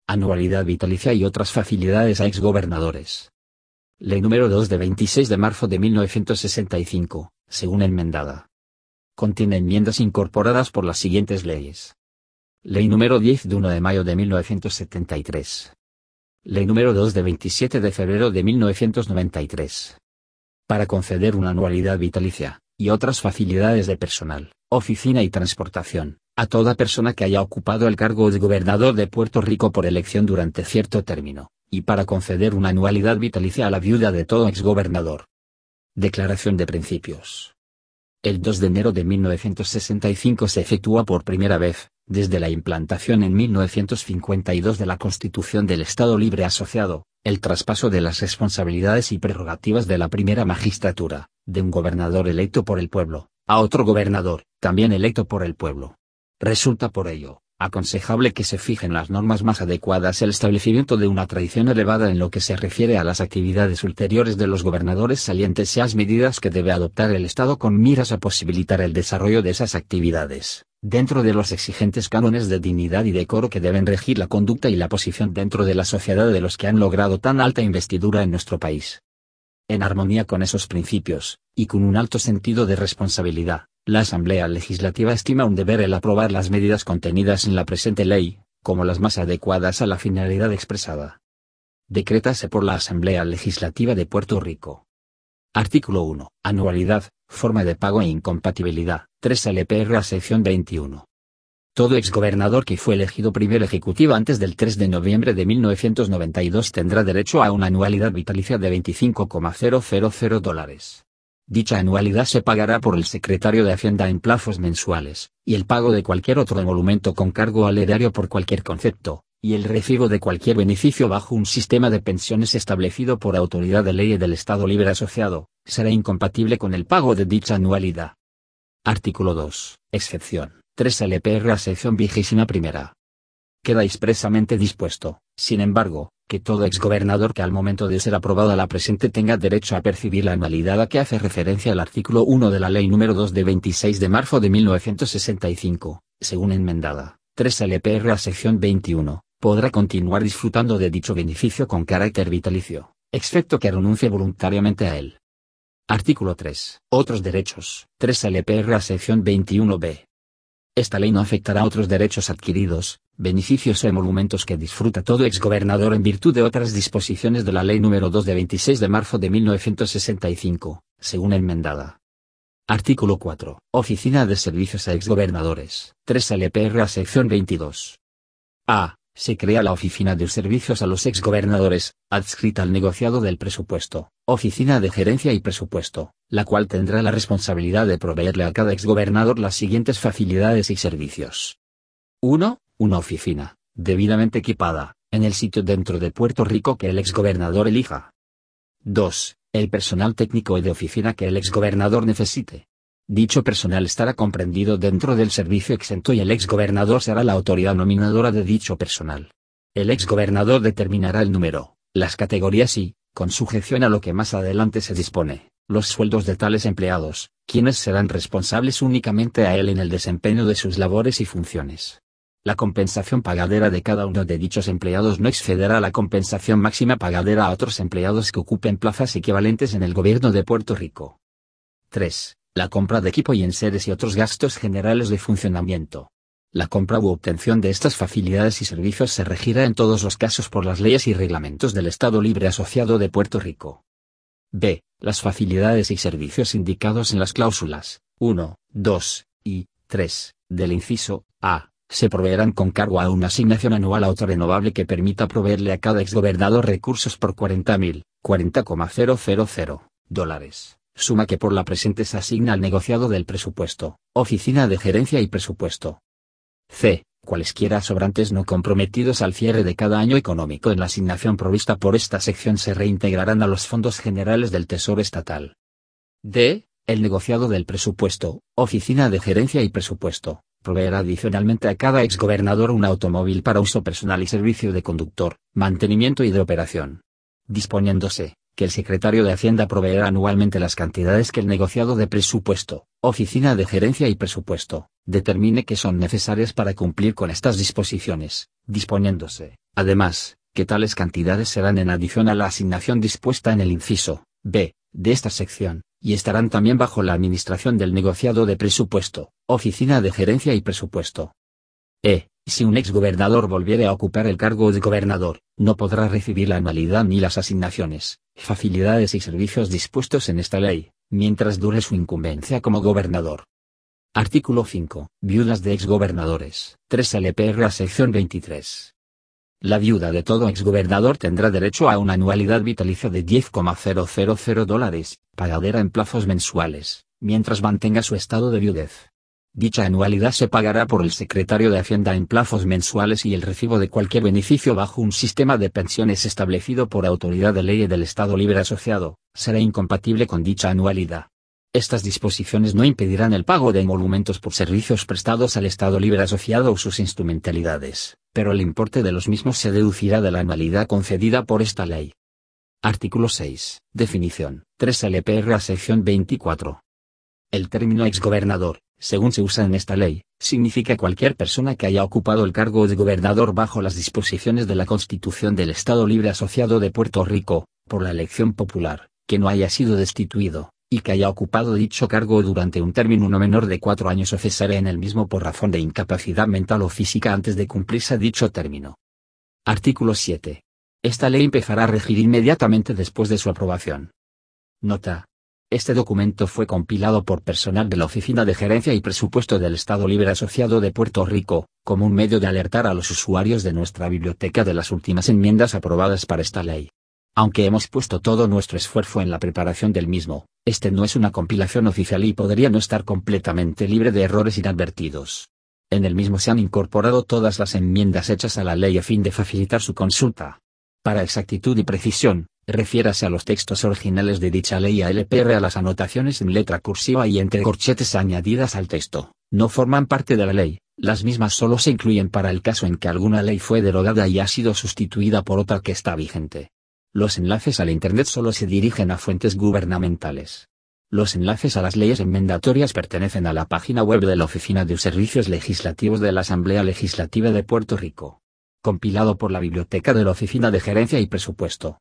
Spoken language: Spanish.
anualidad vitalicia y otras facilidades a exgobernadores. Ley número 2 de 26 de marzo de 1965, según enmendada. Contiene enmiendas incorporadas por las siguientes leyes. Ley número 10 de 1 de mayo de 1973. Ley número 2 de 27 de febrero de 1993. Para conceder una anualidad vitalicia, y otras facilidades de personal, oficina y transportación, a toda persona que haya ocupado el cargo de gobernador de Puerto Rico por elección durante cierto término, y para conceder una anualidad vitalicia a la viuda de todo exgobernador. Declaración de principios. El 2 de enero de 1965 se efectúa por primera vez, desde la implantación en 1952 de la Constitución del Estado Libre Asociado, el traspaso de las responsabilidades y prerrogativas de la primera magistratura, de un gobernador electo por el pueblo, a otro gobernador, también electo por el pueblo. Resulta por ello aconsejable que se fijen las normas más adecuadas el establecimiento de una tradición elevada en lo que se refiere a las actividades ulteriores de los gobernadores salientes y las medidas que debe adoptar el Estado con miras a posibilitar el desarrollo de esas actividades, dentro de los exigentes cánones de dignidad y decoro que deben regir la conducta y la posición dentro de la sociedad de los que han logrado tan alta investidura en nuestro país. En armonía con esos principios, y con un alto sentido de responsabilidad, la Asamblea Legislativa estima un deber el aprobar las medidas contenidas en la presente ley, como las más adecuadas a la finalidad expresada. Decrétase por la Asamblea Legislativa de Puerto Rico. Artículo 1. Anualidad, forma de pago e incompatibilidad. 3 LPRA sección 21. Todo exgobernador que fue elegido primer ejecutivo antes del 3 de noviembre de 1992 tendrá derecho a una anualidad vitalicia de $25,000. Dicha anualidad se pagará por el secretario de Hacienda en plazos mensuales, y el pago de cualquier otro emolumento con cargo al erario por cualquier concepto, y el recibo de cualquier beneficio bajo un sistema de pensiones establecido por autoridad de ley del Estado Libre Asociado, será incompatible con el pago de dicha anualidad. Artículo 2. Excepción. 3 LPRA sección 21. Queda expresamente dispuesto, sin embargo, que todo exgobernador que al momento de ser aprobada la presente tenga derecho a percibir la anualidad a que hace referencia el artículo 1 de la Ley número 2 de 26 de marzo de 1965, según enmendada, 3 LPRA sección 21, podrá continuar disfrutando de dicho beneficio con carácter vitalicio, excepto que renuncie voluntariamente a él. Artículo 3. Otros derechos. 3 LPRA sección 21b. Esta ley no afectará a otros derechos adquiridos, beneficios o emolumentos que disfruta todo exgobernador en virtud de otras disposiciones de la Ley número 2 de 26 de marzo de 1965, según enmendada. Artículo 4. Oficina de Servicios a Exgobernadores. 3 LPRA sección 22. A. Se crea la Oficina de Servicios a los Exgobernadores, adscrita al negociado del presupuesto, Oficina de Gerencia y Presupuesto, la cual tendrá la responsabilidad de proveerle a cada exgobernador las siguientes facilidades y servicios. 1. Una oficina, debidamente equipada, en el sitio dentro de Puerto Rico que el exgobernador elija. 2. El personal técnico y de oficina que el exgobernador necesite. Dicho personal estará comprendido dentro del servicio exento y el exgobernador será la autoridad nominadora de dicho personal. El exgobernador determinará el número, las categorías y, con sujeción a lo que más adelante se dispone, los sueldos de tales empleados, quienes serán responsables únicamente a él en el desempeño de sus labores y funciones. La compensación pagadera de cada uno de dichos empleados no excederá la compensación máxima pagadera a otros empleados que ocupen plazas equivalentes en el gobierno de Puerto Rico. 3. La compra de equipo y enseres y otros gastos generales de funcionamiento. La compra u obtención de estas facilidades y servicios se regirá en todos los casos por las leyes y reglamentos del Estado Libre Asociado de Puerto Rico. B. Las facilidades y servicios indicados en las cláusulas 1, 2 y 3 del inciso A se proveerán con cargo a una asignación anual autorrenovable que permita proveerle a cada exgobernador recursos por $40,000, suma que por la presente se asigna al negociado del presupuesto, Oficina de Gerencia y Presupuesto. C. Cualesquiera sobrantes no comprometidos al cierre de cada año económico en la asignación provista por esta sección se reintegrarán a los fondos generales del Tesoro Estatal. D. El negociado del presupuesto, Oficina de Gerencia y Presupuesto, proveerá adicionalmente a cada exgobernador un automóvil para uso personal y servicio de conductor, mantenimiento y de operación. Disponiéndose que el secretario de Hacienda proveerá anualmente las cantidades que el negociado de presupuesto, Oficina de Gerencia y Presupuesto, determine que son necesarias para cumplir con estas disposiciones, disponiéndose, además, que tales cantidades serán en adición a la asignación dispuesta en el inciso B de esta sección, y estarán también bajo la administración del negociado de presupuesto, Oficina de Gerencia y Presupuesto. Si un exgobernador volviere a ocupar el cargo de gobernador, no podrá recibir la anualidad ni las asignaciones, facilidades y servicios dispuestos en esta ley, mientras dure su incumbencia como gobernador. Artículo 5. Viudas de exgobernadores. 3 LPRA sección 23. La viuda de todo exgobernador tendrá derecho a una anualidad vitalicia de $10,000, pagadera en plazos mensuales, mientras mantenga su estado de viudez. Dicha anualidad se pagará por el secretario de Hacienda en plazos mensuales y el recibo de cualquier beneficio bajo un sistema de pensiones establecido por autoridad de ley del Estado Libre Asociado, será incompatible con dicha anualidad. Estas disposiciones no impedirán el pago de emolumentos por servicios prestados al Estado Libre Asociado o sus instrumentalidades, pero el importe de los mismos se deducirá de la anualidad concedida por esta ley. Artículo 6. Definición. 3 LPRA sección 24. El término exgobernador, según se usa en esta ley, significa cualquier persona que haya ocupado el cargo de gobernador bajo las disposiciones de la Constitución del Estado Libre Asociado de Puerto Rico, por la elección popular, que no haya sido destituido, y que haya ocupado dicho cargo durante un término no menor de 4 años o cesare en el mismo por razón de incapacidad mental o física antes de cumplirse dicho término. Artículo 7. Esta ley empezará a regir inmediatamente después de su aprobación. Nota. Este documento fue compilado por personal de la Oficina de Gerencia y Presupuesto del Estado Libre Asociado de Puerto Rico, como un medio de alertar a los usuarios de nuestra biblioteca de las últimas enmiendas aprobadas para esta ley. Aunque hemos puesto todo nuestro esfuerzo en la preparación del mismo, este no es una compilación oficial y podría no estar completamente libre de errores inadvertidos. En el mismo se han incorporado todas las enmiendas hechas a la ley a fin de facilitar su consulta. Para exactitud y precisión, refiérase a los textos originales de dicha ley y a LPR a las anotaciones en letra cursiva y entre corchetes añadidas al texto. No forman parte de la ley, las mismas solo se incluyen para el caso en que alguna ley fue derogada y ha sido sustituida por otra que está vigente. Los enlaces al Internet solo se dirigen a fuentes gubernamentales. Los enlaces a las leyes enmendatorias pertenecen a la página web de la Oficina de Servicios Legislativos de la Asamblea Legislativa de Puerto Rico. Compilado por la Biblioteca de la Oficina de Gerencia y Presupuesto.